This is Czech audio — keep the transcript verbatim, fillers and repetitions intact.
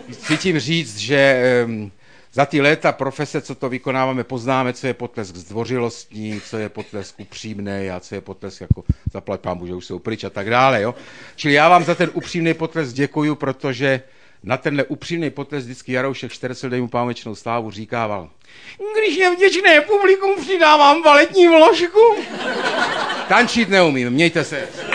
chci tím říct, že um, za ty léta profese, co to vykonáváme, poznáme, co je potlesk zdvořilostní, co je potlesk upřímný a co je potlesk jako zaplať pámu, že už jsou pryč a tak dále. Jo? Čili já vám za ten upřímný potlesk děkuju, protože na tenhle upřímný potlesk vždycky Jaroušek Štercel, dej mu pamečnou slávu, říkával: když je vděčné publikum, přidávám baletní vložku. Tančit neumím, mějte se.